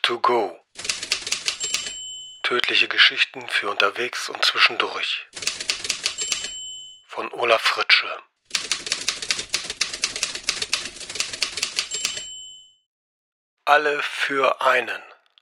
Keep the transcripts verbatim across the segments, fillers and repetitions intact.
to go. Tödliche Geschichten für unterwegs und zwischendurch. Von Olaf Fritsche. Alle für einen.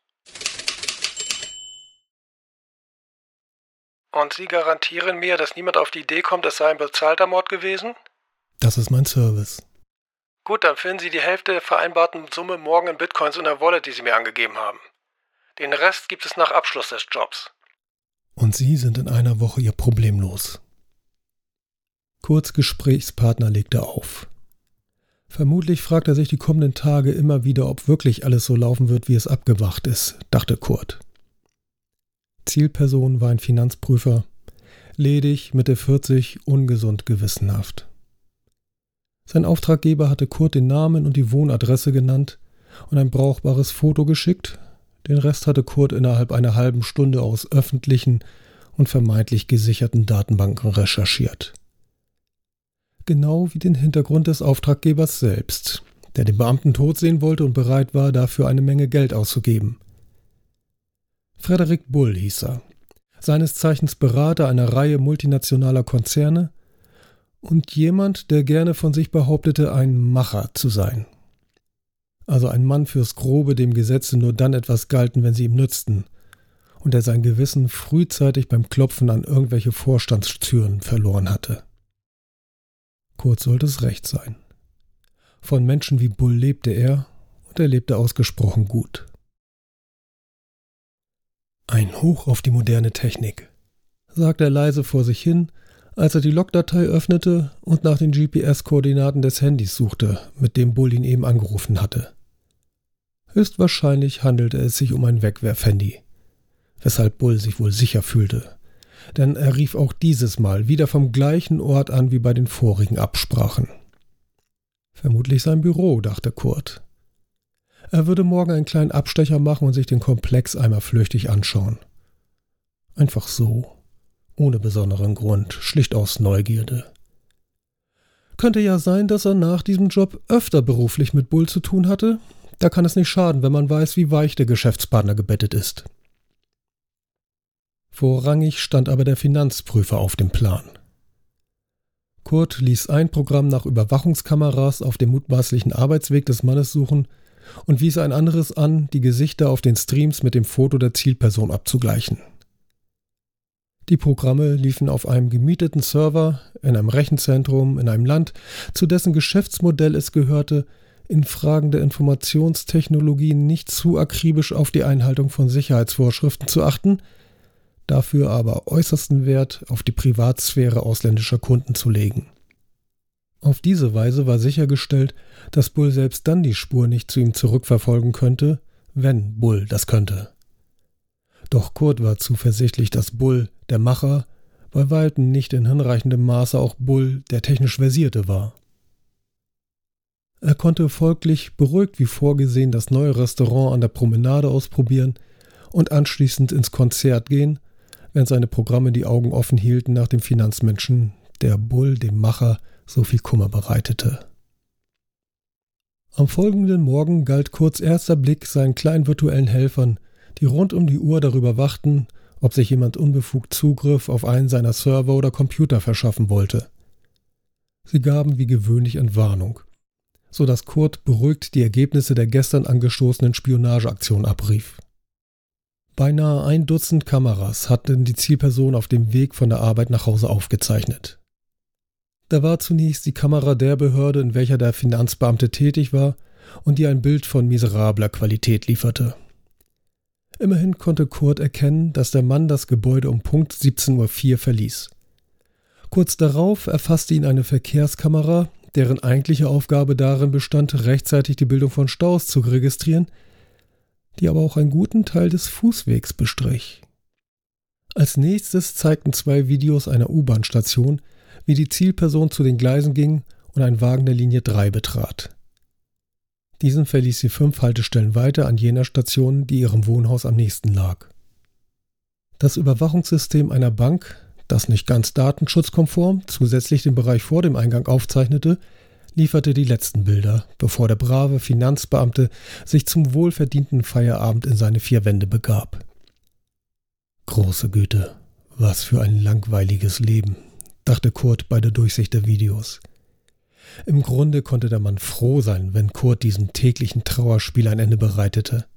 Und Sie garantieren mir, dass niemand auf die Idee kommt, es sei ein bezahlter Mord gewesen? Das ist mein Service. Gut, dann finden Sie die Hälfte der vereinbarten Summe morgen in Bitcoins in der Wallet, die Sie mir angegeben haben. Den Rest gibt es nach Abschluss des Jobs. Und Sie sind in einer Woche Ihr Problem los. Kurz Gesprächspartner legte auf. Vermutlich fragt er sich die kommenden Tage immer wieder, ob wirklich alles so laufen wird, wie es abgewacht ist, dachte Kurt. Zielperson war ein Finanzprüfer, ledig, Mitte vierzig, ungesund gewissenhaft. Sein Auftraggeber hatte Kurt den Namen und die Wohnadresse genannt und ein brauchbares Foto geschickt. Den Rest hatte Kurt innerhalb einer halben Stunde aus öffentlichen und vermeintlich gesicherten Datenbanken recherchiert. Genau wie den Hintergrund des Auftraggebers selbst, der den Beamten tot sehen wollte und bereit war, dafür eine Menge Geld auszugeben. Frederik Bull hieß er, seines Zeichens Berater einer Reihe multinationaler Konzerne und jemand, der gerne von sich behauptete, ein Macher zu sein. Also ein Mann fürs Grobe, dem Gesetze nur dann etwas galten, wenn sie ihm nützten, und der sein Gewissen frühzeitig beim Klopfen an irgendwelche Vorstandstüren verloren hatte. Kurz sollte es recht sein. Von Menschen wie Bull lebte er, und er lebte ausgesprochen gut. Ein Hoch auf die moderne Technik, sagte er leise vor sich hin, als er die Logdatei öffnete und nach den G P S-Koordinaten des Handys suchte, mit dem Bull ihn eben angerufen hatte. Höchstwahrscheinlich handelte es sich um ein Wegwerfhandy, weshalb Bull sich wohl sicher fühlte, denn er rief auch dieses Mal wieder vom gleichen Ort an wie bei den vorigen Absprachen. Vermutlich sein Büro, dachte Kurt. Er würde morgen einen kleinen Abstecher machen und sich den Komplex einmal flüchtig anschauen. Einfach so, ohne besonderen Grund, schlicht aus Neugierde. Könnte ja sein, dass er nach diesem Job öfter beruflich mit Bull zu tun hatte. Da kann es nicht schaden, wenn man weiß, wie weich der Geschäftspartner gebettet ist. Vorrangig stand aber der Finanzprüfer auf dem Plan. Kurt ließ ein Programm nach Überwachungskameras auf dem mutmaßlichen Arbeitsweg des Mannes suchen und wies ein anderes an, die Gesichter auf den Streams mit dem Foto der Zielperson abzugleichen. Die Programme liefen auf einem gemieteten Server, in einem Rechenzentrum, in einem Land, zu dessen Geschäftsmodell es gehörte, in Fragen der Informationstechnologie nicht zu akribisch auf die Einhaltung von Sicherheitsvorschriften zu achten, dafür aber äußersten Wert auf die Privatsphäre ausländischer Kunden zu legen. Auf diese Weise war sichergestellt, dass Bull selbst dann die Spur nicht zu ihm zurückverfolgen könnte, wenn Bull das könnte. Doch Kurt war zuversichtlich, dass Bull, der Macher, bei weitem nicht in hinreichendem Maße auch Bull, der technisch Versierte war. Er konnte folglich beruhigt wie vorgesehen das neue Restaurant an der Promenade ausprobieren und anschließend ins Konzert gehen, während seine Programme die Augen offen hielten nach dem Finanzmenschen, der Bull, dem Macher, so viel Kummer bereitete. Am folgenden Morgen galt Kurts erster Blick seinen kleinen virtuellen Helfern, die rund um die Uhr darüber wachten, ob sich jemand unbefugt Zugriff auf einen seiner Server oder Computer verschaffen wollte. Sie gaben wie gewöhnlich Entwarnung, so dass Kurt beruhigt die Ergebnisse der gestern angestoßenen Spionageaktion abrief. Beinahe ein Dutzend Kameras hatten die Zielperson auf dem Weg von der Arbeit nach Hause aufgezeichnet. Da war zunächst die Kamera der Behörde, in welcher der Finanzbeamte tätig war und die ein Bild von miserabler Qualität lieferte. Immerhin konnte Kurt erkennen, dass der Mann das Gebäude um Punkt siebzehn Uhr vier verließ. Kurz darauf erfasste ihn eine Verkehrskamera, deren eigentliche Aufgabe darin bestand, rechtzeitig die Bildung von Staus zu registrieren, die aber auch einen guten Teil des Fußwegs bestrich. Als nächstes zeigten zwei Videos einer U-Bahn-Station, wie die Zielperson zu den Gleisen ging und ein Wagen der Linie drei betrat. Diesen verließ sie fünf Haltestellen weiter an jener Station, die ihrem Wohnhaus am nächsten lag. Das Überwachungssystem einer Bank, das nicht ganz datenschutzkonform zusätzlich den Bereich vor dem Eingang aufzeichnete, lieferte die letzten Bilder, bevor der brave Finanzbeamte sich zum wohlverdienten Feierabend in seine vier Wände begab. Große Güte, was für ein langweiliges Leben, dachte Kurt bei der Durchsicht der Videos. Im Grunde konnte der Mann froh sein, wenn Kurt diesem täglichen Trauerspiel ein Ende bereitete.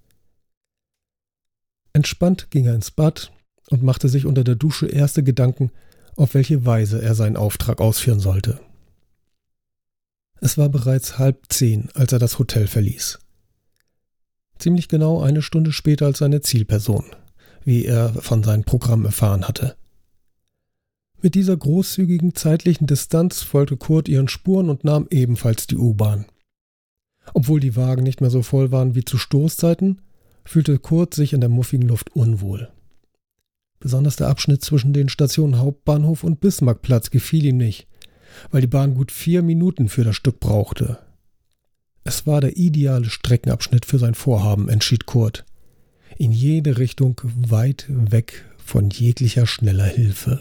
Entspannt ging er ins Bad und machte sich unter der Dusche erste Gedanken, auf welche Weise er seinen Auftrag ausführen sollte. Es war bereits halb zehn, als er das Hotel verließ. Ziemlich genau eine Stunde später als seine Zielperson, wie er von seinem Programm erfahren hatte. Mit dieser großzügigen zeitlichen Distanz folgte Kurt ihren Spuren und nahm ebenfalls die U-Bahn. Obwohl die Wagen nicht mehr so voll waren wie zu Stoßzeiten, fühlte Kurt sich in der muffigen Luft unwohl. Besonders der Abschnitt zwischen den Stationen Hauptbahnhof und Bismarckplatz gefiel ihm nicht, weil die Bahn gut vier Minuten für das Stück brauchte. Es war der ideale Streckenabschnitt für sein Vorhaben, entschied Kurt. In jede Richtung weit weg von jeglicher schneller Hilfe.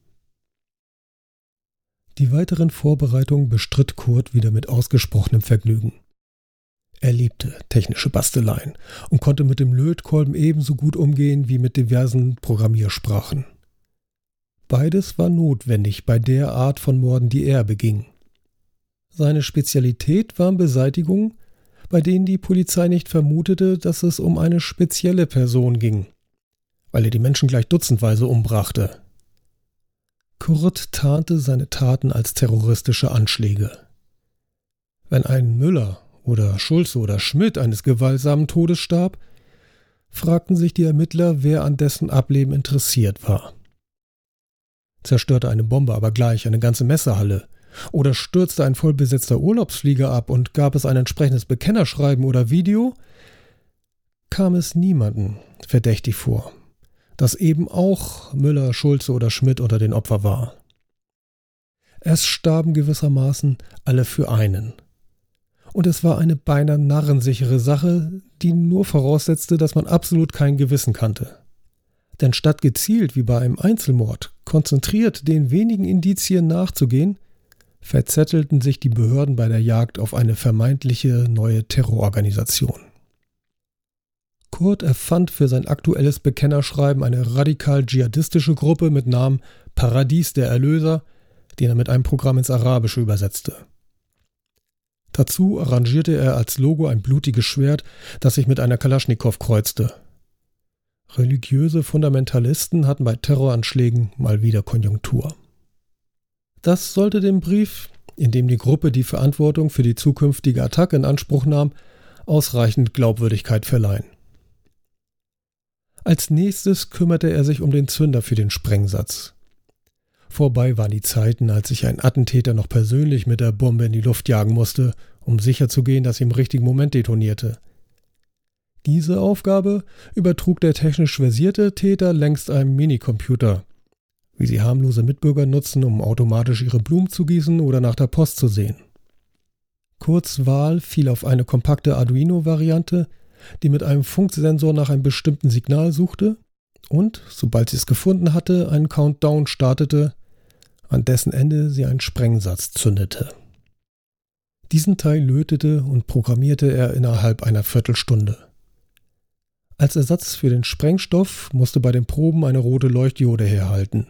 Die weiteren Vorbereitungen bestritt Kurt wieder mit ausgesprochenem Vergnügen. Er liebte technische Basteleien und konnte mit dem Lötkolben ebenso gut umgehen wie mit diversen Programmiersprachen. Beides war notwendig bei der Art von Morden, die er beging. Seine Spezialität waren Beseitigungen, bei denen die Polizei nicht vermutete, dass es um eine spezielle Person ging, weil er die Menschen gleich dutzendweise umbrachte. Kurt tarnte seine Taten als terroristische Anschläge. Wenn ein Müller oder Schulze oder Schmidt eines gewaltsamen Todes starb, fragten sich die Ermittler, wer an dessen Ableben interessiert war. Zerstörte eine Bombe aber gleich eine ganze Messehalle oder stürzte ein vollbesetzter Urlaubsflieger ab und gab es ein entsprechendes Bekennerschreiben oder Video, kam es niemanden verdächtig vor, dass eben auch Müller, Schulze oder Schmidt unter den Opfern war. Es starben gewissermaßen alle für einen. Und es war eine beinahe narrensichere Sache, die nur voraussetzte, dass man absolut kein Gewissen kannte. Denn statt gezielt wie bei einem Einzelmord konzentriert den wenigen Indizien nachzugehen, verzettelten sich die Behörden bei der Jagd auf eine vermeintliche neue Terrororganisation. Kurt erfand für sein aktuelles Bekennerschreiben eine radikal-dschihadistische Gruppe mit Namen Paradies der Erlöser, den er mit einem Programm ins Arabische übersetzte. Dazu arrangierte er als Logo ein blutiges Schwert, das sich mit einer Kalaschnikow kreuzte. Religiöse Fundamentalisten hatten bei Terroranschlägen mal wieder Konjunktur. Das sollte dem Brief, in dem die Gruppe die Verantwortung für die zukünftige Attacke in Anspruch nahm, ausreichend Glaubwürdigkeit verleihen. Als nächstes kümmerte er sich um den Zünder für den Sprengsatz. Vorbei waren die Zeiten, als sich ein Attentäter noch persönlich mit der Bombe in die Luft jagen musste, um sicherzugehen, dass sie im richtigen Moment detonierte. Diese Aufgabe übertrug der technisch versierte Täter längst einem Minicomputer, wie sie harmlose Mitbürger nutzen, um automatisch ihre Blumen zu gießen oder nach der Post zu sehen. Kurts Wahl fiel auf eine kompakte Arduino-Variante, die mit einem Funksensor nach einem bestimmten Signal suchte und, sobald sie es gefunden hatte, einen Countdown startete, an dessen Ende sie einen Sprengsatz zündete. Diesen Teil lötete und programmierte er innerhalb einer Viertelstunde. Als Ersatz für den Sprengstoff musste bei den Proben eine rote Leuchtdiode herhalten.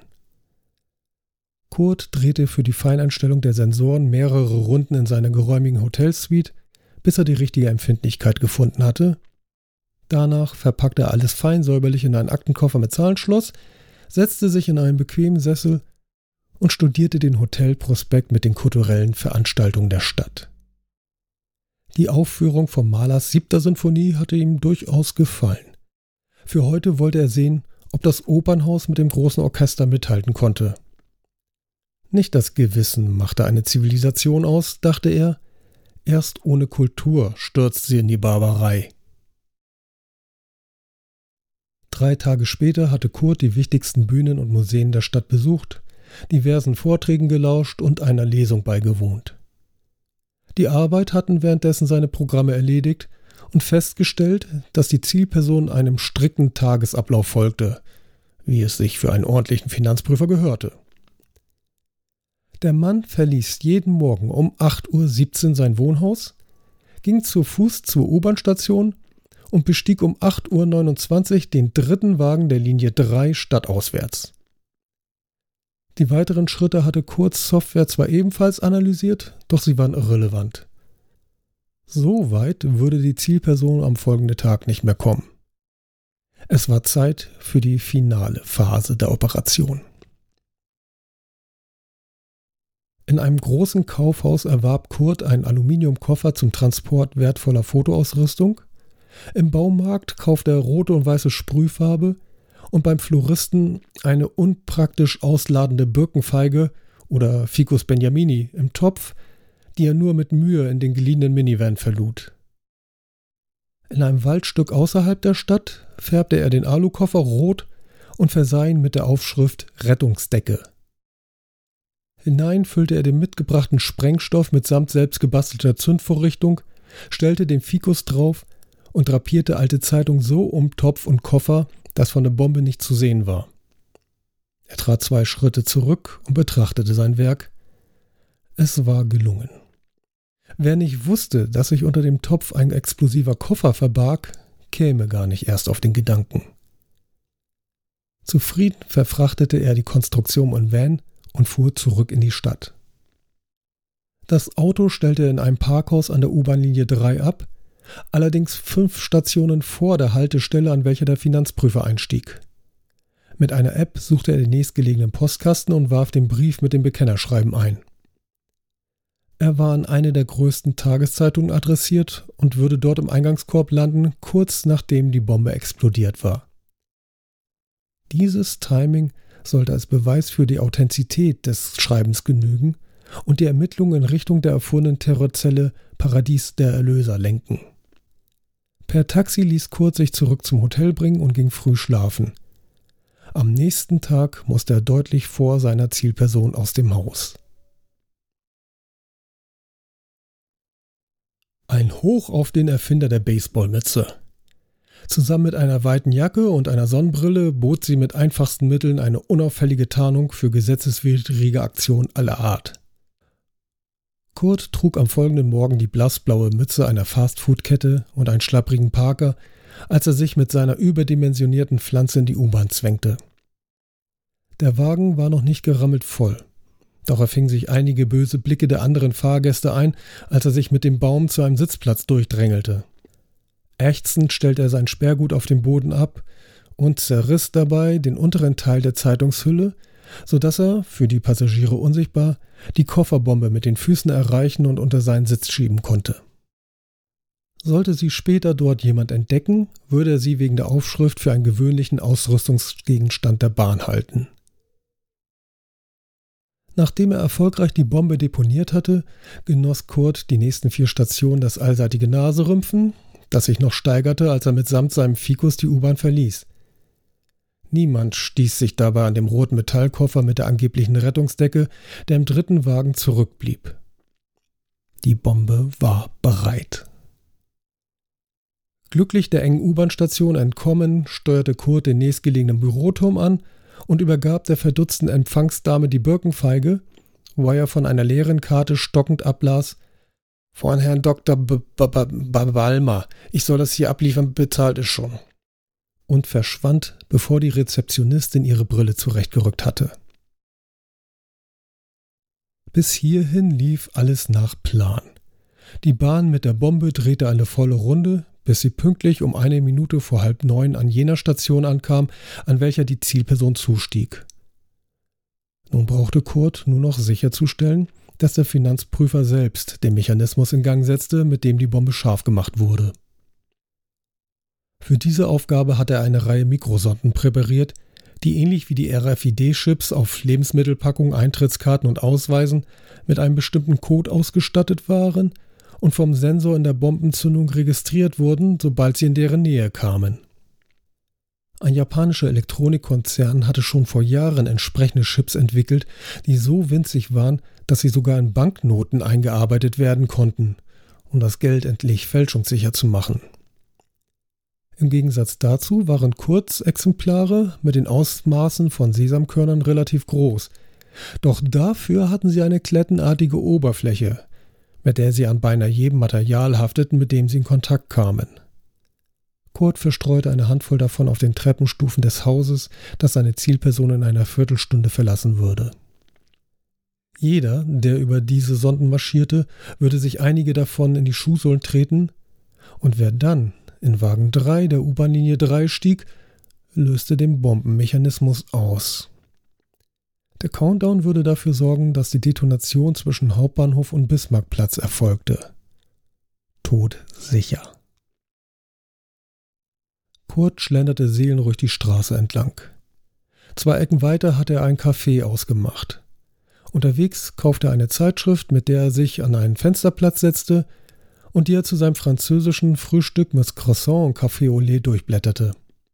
Kurt drehte für die Feineinstellung der Sensoren mehrere Runden in seiner geräumigen Hotelsuite, bis er die richtige Empfindlichkeit gefunden hatte. Danach verpackte er alles fein säuberlich in einen Aktenkoffer mit Zahlenschloss, setzte sich in einen bequemen Sessel und studierte den Hotelprospekt mit den kulturellen Veranstaltungen der Stadt. Die Aufführung von Mahlers siebter Sinfonie hatte ihm durchaus gefallen. Für heute wollte er sehen, ob das Opernhaus mit dem großen Orchester mithalten konnte. Nicht das Gewissen machte eine Zivilisation aus, dachte er, erst ohne Kultur stürzt sie in die Barbarei. Drei Tage später hatte Kurt die wichtigsten Bühnen und Museen der Stadt besucht, diversen Vorträgen gelauscht und einer Lesung beigewohnt. Die Arbeit hatten währenddessen seine Programme erledigt und festgestellt, dass die Zielperson einem strikten Tagesablauf folgte, wie es sich für einen ordentlichen Finanzprüfer gehörte. Der Mann verließ jeden Morgen um acht Uhr siebzehn sein Wohnhaus, ging zu Fuß zur U-Bahn-Station und bestieg um acht Uhr neunundzwanzig den dritten Wagen der Linie drei stadtauswärts. Die weiteren Schritte hatte Kurts Software zwar ebenfalls analysiert, doch sie waren irrelevant. So weit würde die Zielperson am folgenden Tag nicht mehr kommen. Es war Zeit für die finale Phase der Operation. In einem großen Kaufhaus erwarb Kurt einen Aluminiumkoffer zum Transport wertvoller Fotoausrüstung. Im Baumarkt kaufte er rote und weiße Sprühfarbe und beim Floristen eine unpraktisch ausladende Birkenfeige oder Ficus benjamini im Topf, die er nur mit Mühe in den geliehenen Minivan verlud. In einem Waldstück außerhalb der Stadt färbte er den Alukoffer rot und versah ihn mit der Aufschrift Rettungsdecke. Hinein füllte er den mitgebrachten Sprengstoff mitsamt selbst gebastelter Zündvorrichtung, stellte den Ficus drauf und drapierte alte Zeitung so um Topf und Koffer, dass von der Bombe nicht zu sehen war. Er trat zwei Schritte zurück und betrachtete sein Werk. Es war gelungen. Wer nicht wusste, dass sich unter dem Topf ein explosiver Koffer verbarg, käme gar nicht erst auf den Gedanken. Zufrieden verfrachtete er die Konstruktion in Van und fuhr zurück in die Stadt. Das Auto stellte er in einem Parkhaus an der U-Bahn-Linie drei ab, allerdings fünf Stationen vor der Haltestelle, an welcher der Finanzprüfer einstieg. Mit einer App suchte er den nächstgelegenen Postkasten und warf den Brief mit dem Bekennerschreiben ein. Er war an eine der größten Tageszeitungen adressiert und würde dort im Eingangskorb landen, kurz nachdem die Bombe explodiert war. Dieses Timing sollte als Beweis für die Authentizität des Schreibens genügen und die Ermittlungen in Richtung der erfundenen Terrorzelle Paradies der Erlöser lenken. Per Taxi ließ Kurt sich zurück zum Hotel bringen und ging früh schlafen. Am nächsten Tag musste er deutlich vor seiner Zielperson aus dem Haus. Ein Hoch auf den Erfinder der Baseballmütze. Zusammen mit einer weiten Jacke und einer Sonnenbrille bot sie mit einfachsten Mitteln eine unauffällige Tarnung für gesetzeswidrige Aktionen aller Art. Kurt trug am folgenden Morgen die blassblaue Mütze einer Fastfood-Kette und einen schlapprigen Parker, als er sich mit seiner überdimensionierten Pflanze in die U-Bahn zwängte. Der Wagen war noch nicht gerammelt voll. Doch er fing sich einige böse Blicke der anderen Fahrgäste ein, als er sich mit dem Baum zu einem Sitzplatz durchdrängelte. Ächzend stellte er sein Sperrgut auf den Boden ab und zerriss dabei den unteren Teil der Zeitungshülle, sodass er, für die Passagiere unsichtbar, die Kofferbombe mit den Füßen erreichen und unter seinen Sitz schieben konnte. Sollte sie später dort jemand entdecken, würde er sie wegen der Aufschrift für einen gewöhnlichen Ausrüstungsgegenstand der Bahn halten. Nachdem er erfolgreich die Bombe deponiert hatte, genoss Kurt die nächsten vier Stationen das allseitige Naserümpfen, das sich noch steigerte, als er mitsamt seinem Ficus die U-Bahn verließ. Niemand stieß sich dabei an dem roten Metallkoffer mit der angeblichen Rettungsdecke, der im dritten Wagen zurückblieb. Die Bombe war bereit. Glücklich der engen U-Bahn-Station entkommen, steuerte Kurt den nächstgelegenen Büroturm an und übergab der verdutzten Empfangsdame die Birkenfeige, wo er von einer leeren Karte stockend ablas: »Von Herrn Doktor B- B- B- Balmer, ich soll das hier abliefern, bezahlt ist schon«, und verschwand, bevor die Rezeptionistin ihre Brille zurechtgerückt hatte. Bis hierhin lief alles nach Plan. Die Bahn mit der Bombe drehte eine volle Runde, bis sie pünktlich um eine Minute vor halb neun an jener Station ankam, an welcher die Zielperson zustieg. Nun brauchte Kurt nur noch sicherzustellen, dass der Finanzprüfer selbst den Mechanismus in Gang setzte, mit dem die Bombe scharf gemacht wurde. Für diese Aufgabe hat er eine Reihe Mikrosonden präpariert, die ähnlich wie die R F I D-Chips auf Lebensmittelpackungen, Eintrittskarten und Ausweisen mit einem bestimmten Code ausgestattet waren und vom Sensor in der Bombenzündung registriert wurden, sobald sie in deren Nähe kamen. Ein japanischer Elektronikkonzern hatte schon vor Jahren entsprechende Chips entwickelt, die so winzig waren, dass sie sogar in Banknoten eingearbeitet werden konnten, um das Geld endlich fälschungssicher zu machen. Im Gegensatz dazu waren Kurts Exemplare mit den Ausmaßen von Sesamkörnern relativ groß, Doch dafür hatten sie eine klettenartige Oberfläche, mit der sie an beinahe jedem Material hafteten, mit dem sie in Kontakt kamen. Kurt verstreute eine Handvoll davon auf den Treppenstufen des Hauses, das seine Zielperson in einer Viertelstunde verlassen würde. Jeder, der über diese Sonden marschierte, würde sich einige davon in die Schuhsohlen treten, und wer dann in Wagen drei der U-Bahn-Linie drei stieg, löste den Bombenmechanismus aus. Der Countdown würde dafür sorgen, dass die Detonation zwischen Hauptbahnhof und Bismarckplatz erfolgte. Todsicher. Kurt schlenderte seelenruhig die Straße entlang. Zwei Ecken weiter hatte er ein Café ausgemacht. Unterwegs kaufte er eine Zeitschrift, mit der er sich an einen Fensterplatz setzte und die er zu seinem französischen Frühstück mit Croissant und Café au lait durchblätterte.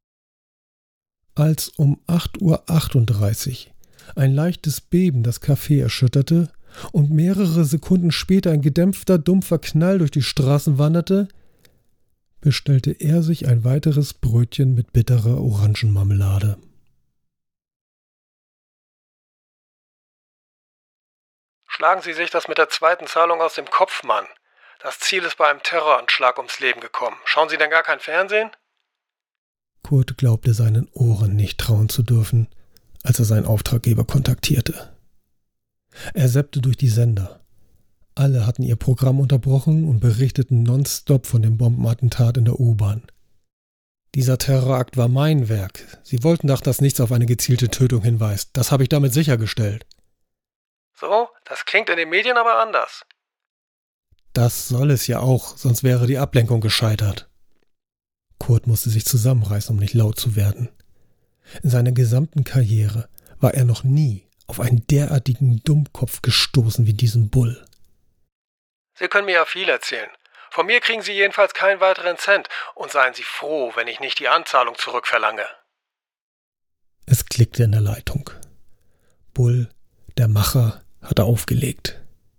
Als um acht Uhr achtunddreißig ein leichtes Beben das Café erschütterte und mehrere Sekunden später ein gedämpfter, dumpfer Knall durch die Straßen wanderte, bestellte er sich ein weiteres Brötchen mit bitterer Orangenmarmelade. Schlagen Sie sich das mit der zweiten Zahlung aus dem Kopf, Mann. Das Ziel ist bei einem Terroranschlag ums Leben gekommen. Schauen Sie denn gar kein Fernsehen? Kurt glaubte seinen Ohren nicht trauen zu dürfen, als er seinen Auftraggeber kontaktierte. Er zappte durch die Sender. Alle hatten ihr Programm unterbrochen und berichteten nonstop von dem Bombenattentat in der U-Bahn. Dieser Terrorakt war mein Werk. Sie wollten doch, dass nichts auf eine gezielte Tötung hinweist. Das habe ich damit sichergestellt. So, das klingt in den Medien aber anders. Das soll es ja auch, sonst wäre die Ablenkung gescheitert. Kurt musste sich zusammenreißen, um nicht laut zu werden. In seiner gesamten Karriere war er noch nie auf einen derartigen Dummkopf gestoßen wie diesen Bull. Sie können mir ja viel erzählen. Von mir kriegen Sie jedenfalls keinen weiteren Cent und seien Sie froh, wenn ich nicht die Anzahlung zurückverlange. Es klickte in der Leitung. Bull, der Macher, hatte aufgelegt.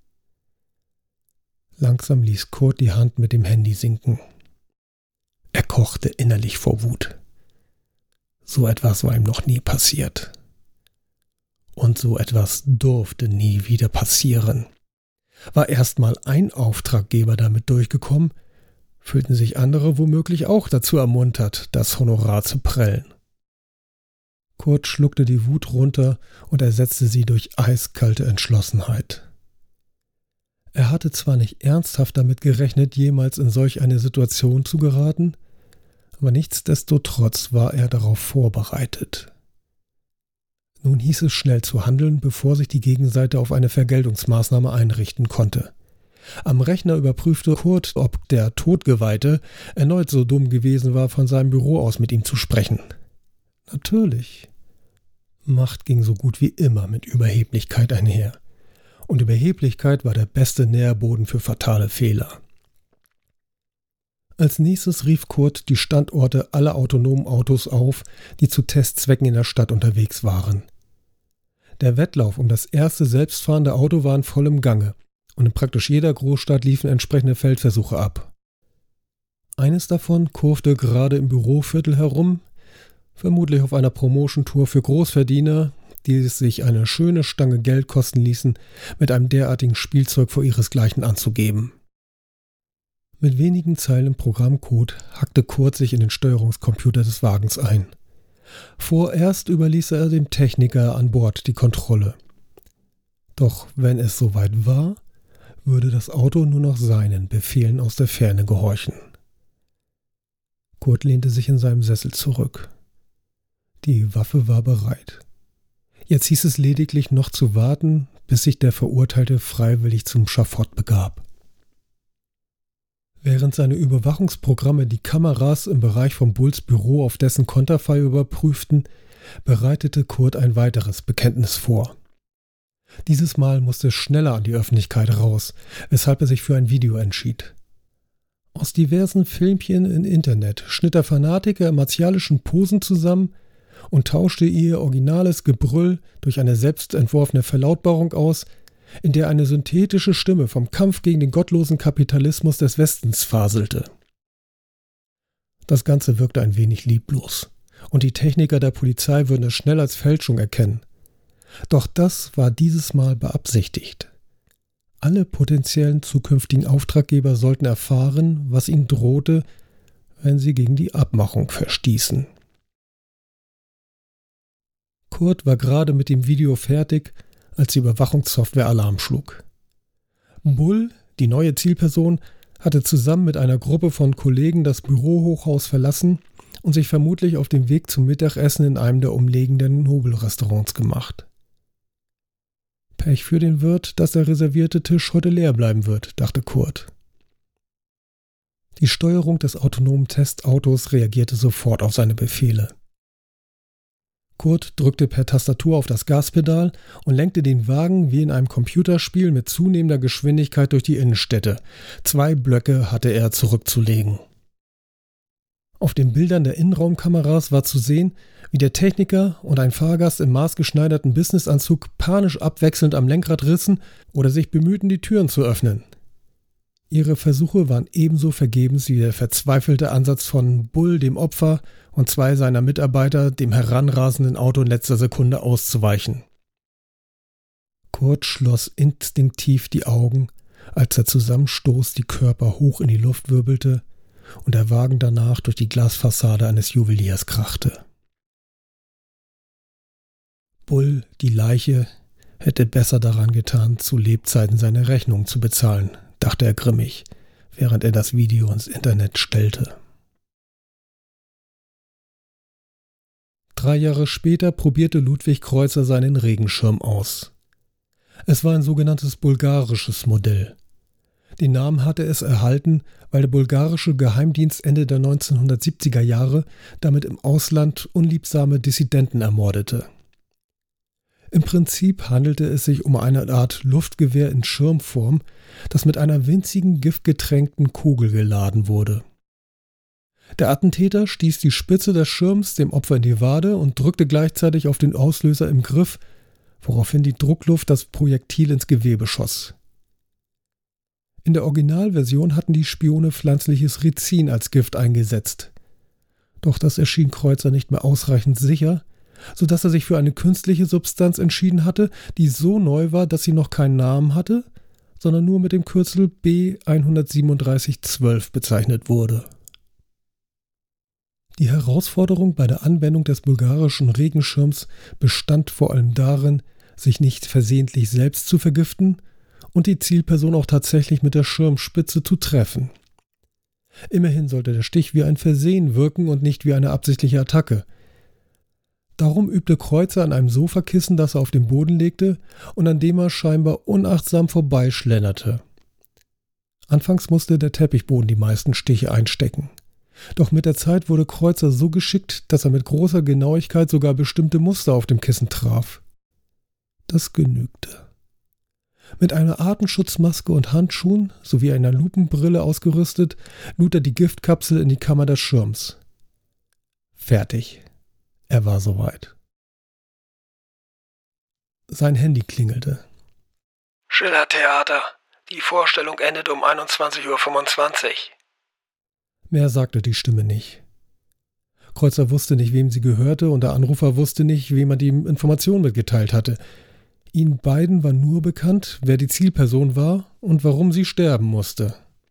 Langsam ließ Kurt die Hand mit dem Handy sinken. Er kochte innerlich vor Wut. So etwas war ihm noch nie passiert. Und so etwas durfte nie wieder passieren. War erstmal ein Auftraggeber damit durchgekommen, fühlten sich andere womöglich auch dazu ermuntert, das Honorar zu prellen. Kurt schluckte die Wut runter und ersetzte sie durch eiskalte Entschlossenheit. Er hatte zwar nicht ernsthaft damit gerechnet, jemals in solch eine Situation zu geraten, aber nichtsdestotrotz war er darauf vorbereitet. Nun hieß es schnell zu handeln, bevor sich die Gegenseite auf eine Vergeltungsmaßnahme einrichten konnte. Am Rechner überprüfte Kurt, ob der Todgeweihte erneut so dumm gewesen war, von seinem Büro aus mit ihm zu sprechen. Natürlich. Macht ging so gut wie immer mit Überheblichkeit einher. Und Überheblichkeit war der beste Nährboden für fatale Fehler. Als nächstes rief Kurt die Standorte aller autonomen Autos auf, die zu Testzwecken in der Stadt unterwegs waren. Der Wettlauf um das erste selbstfahrende Auto war in vollem Gange und in praktisch jeder Großstadt liefen entsprechende Feldversuche ab. Eines davon kurfte gerade im Büroviertel herum, vermutlich auf einer Promotion-Tour für Großverdiener, die es sich eine schöne Stange Geld kosten ließen, mit einem derartigen Spielzeug vor ihresgleichen anzugeben. Mit wenigen Zeilen im Programmcode hackte Kurt sich in den Steuerungscomputer des Wagens ein. Vorerst überließ er dem Techniker an Bord die Kontrolle. Doch wenn es soweit war, würde das Auto nur noch seinen Befehlen aus der Ferne gehorchen. Kurt lehnte sich in seinem Sessel zurück. Die Waffe war bereit. Jetzt hieß es lediglich noch zu warten, bis sich der Verurteilte freiwillig zum Schafott begab. Während seine Überwachungsprogramme die Kameras im Bereich von Bulls Büro auf dessen Konterfei überprüften, bereitete Kurt ein weiteres Bekenntnis vor. Dieses Mal musste es schneller an die Öffentlichkeit raus, weshalb er sich für ein Video entschied. Aus diversen Filmchen im Internet schnitt der Fanatiker in martialischen Posen zusammen und tauschte ihr originales Gebrüll durch eine selbstentworfene Verlautbarung aus, in der eine synthetische Stimme vom Kampf gegen den gottlosen Kapitalismus des Westens faselte. Das Ganze wirkte ein wenig lieblos, und die Techniker der Polizei würden es schnell als Fälschung erkennen. Doch das war dieses Mal beabsichtigt. Alle potenziellen zukünftigen Auftraggeber sollten erfahren, was ihnen drohte, wenn sie gegen die Abmachung verstießen. Kurt war gerade mit dem Video fertig, als die Überwachungssoftware Alarm schlug. Bull, die neue Zielperson, hatte zusammen mit einer Gruppe von Kollegen das Bürohochhaus verlassen und sich vermutlich auf den Weg zum Mittagessen in einem der umliegenden Nobelrestaurants gemacht. Pech für den Wirt, dass der reservierte Tisch heute leer bleiben wird, dachte Kurt. Die Steuerung des autonomen Testautos reagierte sofort auf seine Befehle. Kurt drückte per Tastatur auf das Gaspedal und lenkte den Wagen wie in einem Computerspiel mit zunehmender Geschwindigkeit durch die Innenstädte. Zwei Blöcke hatte er zurückzulegen. Auf den Bildern der Innenraumkameras war zu sehen, wie der Techniker und ein Fahrgast im maßgeschneiderten Businessanzug panisch abwechselnd am Lenkrad rissen oder sich bemühten, die Türen zu öffnen. Ihre Versuche waren ebenso vergebens wie der verzweifelte Ansatz von Bull, dem Opfer, und zwei seiner Mitarbeiter, dem heranrasenden Auto in letzter Sekunde auszuweichen. Kurt schloss instinktiv die Augen, als der Zusammenstoß die Körper hoch in die Luft wirbelte und der Wagen danach durch die Glasfassade eines Juweliers krachte. Bull, die Leiche, hätte besser daran getan, zu Lebzeiten seine Rechnung zu bezahlen, dachte er grimmig, während er das Video ins Internet stellte. Drei Jahre später probierte Ludwig Kreuzer seinen Regenschirm aus. Es war ein sogenanntes bulgarisches Modell. Den Namen hatte es erhalten, weil der bulgarische Geheimdienst Ende der neunzehnhundertsiebziger Jahre damit im Ausland unliebsame Dissidenten ermordete. Im Prinzip handelte es sich um eine Art Luftgewehr in Schirmform, das mit einer winzigen giftgetränkten Kugel geladen wurde. Der Attentäter stieß die Spitze des Schirms dem Opfer in die Wade und drückte gleichzeitig auf den Auslöser im Griff, woraufhin die Druckluft das Projektil ins Gewebe schoss. In der Originalversion hatten die Spione pflanzliches Rizin als Gift eingesetzt. Doch das erschien Kreuzer nicht mehr ausreichend sicher, sodass er sich für eine künstliche Substanz entschieden hatte, die so neu war, dass sie noch keinen Namen hatte, sondern nur mit dem Kürzel B eins sieben drei eins zwei bezeichnet wurde. Die Herausforderung bei der Anwendung des bulgarischen Regenschirms bestand vor allem darin, sich nicht versehentlich selbst zu vergiften und die Zielperson auch tatsächlich mit der Schirmspitze zu treffen. Immerhin sollte der Stich wie ein Versehen wirken und nicht wie eine absichtliche Attacke. Darum übte Kreuzer an einem Sofakissen, das er auf den Boden legte und an dem er scheinbar unachtsam vorbeischlenderte. Anfangs musste der Teppichboden die meisten Stiche einstecken. Doch mit der Zeit wurde Kreuzer so geschickt, dass er mit großer Genauigkeit sogar bestimmte Muster auf dem Kissen traf. Das genügte. Mit einer Atemschutzmaske und Handschuhen sowie einer Lupenbrille ausgerüstet, lud er die Giftkapsel in die Kammer des Schirms. Fertig. Er war soweit. Sein Handy klingelte. Schillertheater. Die Vorstellung endet um einundzwanzig Uhr fünfundzwanzig. Mehr sagte die Stimme nicht. Kreuzer wusste nicht, wem sie gehörte, und der Anrufer wusste nicht, wem er die Information mitgeteilt hatte. Ihnen beiden war nur bekannt, wer die Zielperson war und warum sie sterben musste.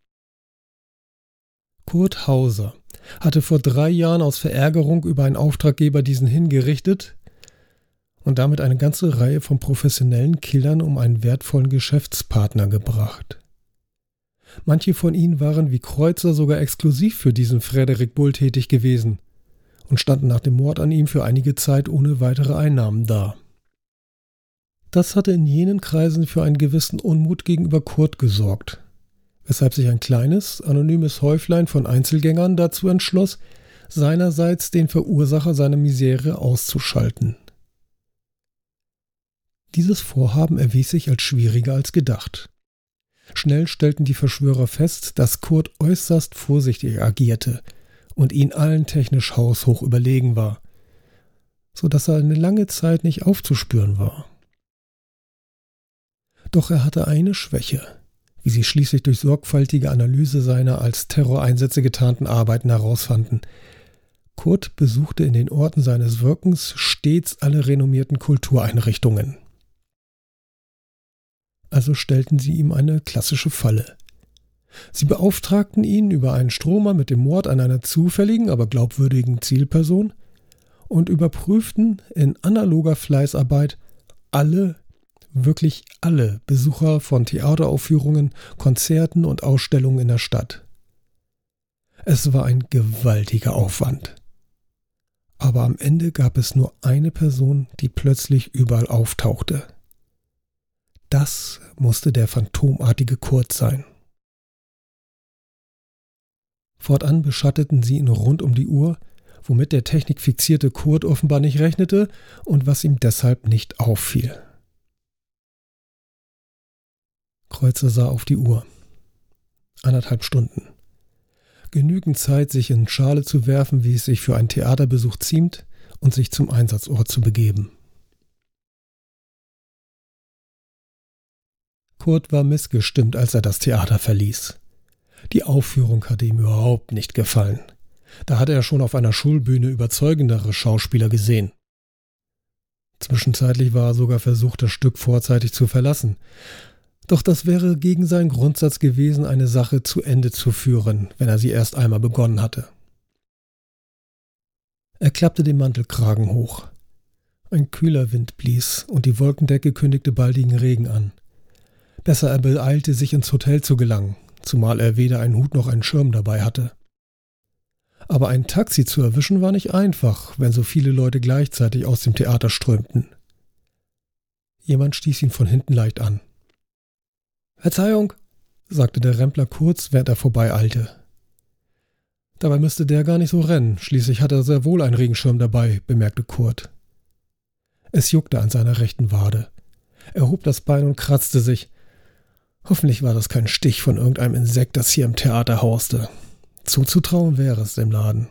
Kurt Hauser hatte vor drei Jahren aus Verärgerung über einen Auftraggeber diesen hingerichtet und damit eine ganze Reihe von professionellen Killern um einen wertvollen Geschäftspartner gebracht. Manche von ihnen waren wie Kreuzer sogar exklusiv für diesen Frederik Bull tätig gewesen und standen nach dem Mord an ihm für einige Zeit ohne weitere Einnahmen da. Das hatte in jenen Kreisen für einen gewissen Unmut gegenüber Kurt gesorgt, weshalb sich ein kleines, anonymes Häuflein von Einzelgängern dazu entschloss, seinerseits den Verursacher seiner Misere auszuschalten. Dieses Vorhaben erwies sich als schwieriger als gedacht. Schnell stellten die Verschwörer fest, dass Kurt äußerst vorsichtig agierte und ihnen allen technisch haushoch überlegen war, so dass er eine lange Zeit nicht aufzuspüren war. Doch er hatte eine Schwäche, wie sie schließlich durch sorgfältige Analyse seiner als Terroreinsätze getarnten Arbeiten herausfanden. Kurt besuchte in den Orten seines Wirkens stets alle renommierten Kultureinrichtungen. Also stellten sie ihm eine klassische Falle. Sie beauftragten ihn über einen Stromer mit dem Mord an einer zufälligen, aber glaubwürdigen Zielperson und überprüften in analoger Fleißarbeit alle, wirklich alle Besucher von Theateraufführungen, Konzerten und Ausstellungen in der Stadt. Es war ein gewaltiger Aufwand. Aber am Ende gab es nur eine Person, die plötzlich überall auftauchte. Das musste der phantomartige Kurt sein. Fortan beschatteten sie ihn rund um die Uhr, womit der technikfixierte Kurt offenbar nicht rechnete und was ihm deshalb nicht auffiel. Kreuzer sah auf die Uhr. Anderthalb Stunden. Genügend Zeit, sich in Schale zu werfen, wie es sich für einen Theaterbesuch ziemt, und sich zum Einsatzort zu begeben. Kurt war missgestimmt, als er das Theater verließ. Die Aufführung hatte ihm überhaupt nicht gefallen. Da hatte er schon auf einer Schulbühne überzeugendere Schauspieler gesehen. Zwischenzeitlich war er sogar versucht, das Stück vorzeitig zu verlassen. Doch das wäre gegen seinen Grundsatz gewesen, eine Sache zu Ende zu führen, wenn er sie erst einmal begonnen hatte. Er klappte den Mantelkragen hoch. Ein kühler Wind blies und die Wolkendecke kündigte baldigen Regen an. Besser er beeilte, sich ins Hotel zu gelangen, zumal er weder einen Hut noch einen Schirm dabei hatte. Aber ein Taxi zu erwischen war nicht einfach, wenn so viele Leute gleichzeitig aus dem Theater strömten. Jemand stieß ihn von hinten leicht an. »Verzeihung«, sagte der Rempler kurz, während er vorbeieilte. Dabei müsste der gar nicht so rennen, schließlich hatte er sehr wohl einen Regenschirm dabei, bemerkte Kurt. Es juckte an seiner rechten Wade. Er hob das Bein und kratzte sich. Hoffentlich war das kein Stich von irgendeinem Insekt, das hier im Theater hauste. Zuzutrauen wäre es dem Laden.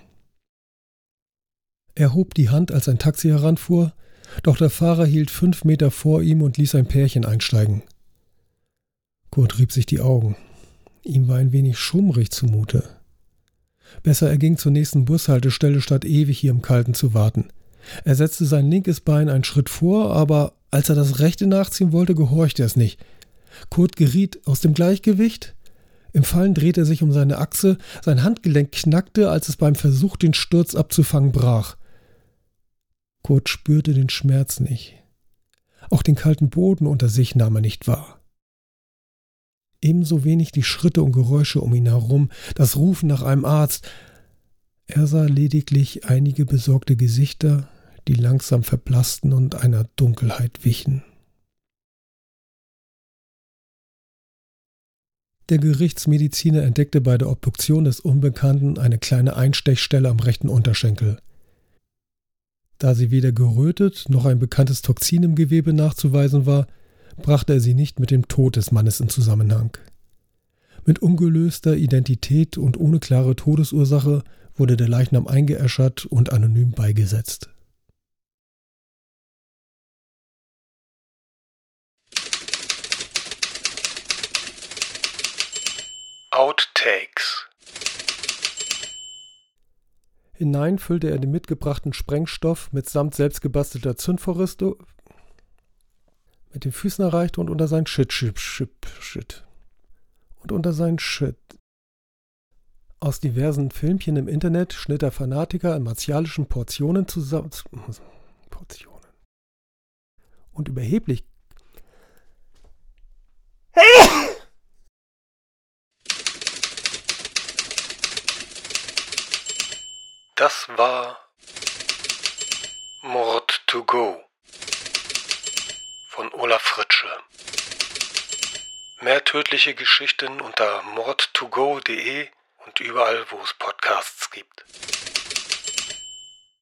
Er hob die Hand, als ein Taxi heranfuhr, doch der Fahrer hielt fünf Meter vor ihm und ließ ein Pärchen einsteigen. Kurt rieb sich die Augen. Ihm war ein wenig schummrig zumute. Besser er ging zur nächsten Bushaltestelle, statt ewig hier im Kalten zu warten. Er setzte sein linkes Bein einen Schritt vor, aber als er das rechte nachziehen wollte, gehorchte es nicht. Kurt geriet aus dem Gleichgewicht. Im Fallen drehte er sich um seine Achse, sein Handgelenk knackte, als es beim Versuch, den Sturz abzufangen, brach. Kurt spürte den Schmerz nicht. Auch den kalten Boden unter sich nahm er nicht wahr. Ebenso wenig die Schritte und Geräusche um ihn herum, das Rufen nach einem Arzt. Er sah lediglich einige besorgte Gesichter, die langsam verblassten und einer Dunkelheit wichen. Der Gerichtsmediziner entdeckte bei der Obduktion des Unbekannten eine kleine Einstechstelle am rechten Unterschenkel. Da sie weder gerötet noch ein bekanntes Toxin im Gewebe nachzuweisen war, brachte er sie nicht mit dem Tod des Mannes in Zusammenhang. Mit ungelöster Identität und ohne klare Todesursache wurde der Leichnam eingeäschert und anonym beigesetzt. Outtakes. Hinein füllte er den mitgebrachten Sprengstoff mitsamt selbstgebastelter Zündvorrichtung mit den Füßen erreichte und unter sein Shit, Shit, Shit, Shit. Und unter sein Shit. Aus diversen Filmchen im Internet schnitt der Fanatiker in martialischen Portionen zusammen. Portionen. Und überheblich. Das war Mord to go von Olaf Fritsche. Mehr tödliche Geschichten unter mord to go punkt de und überall, wo es Podcasts gibt.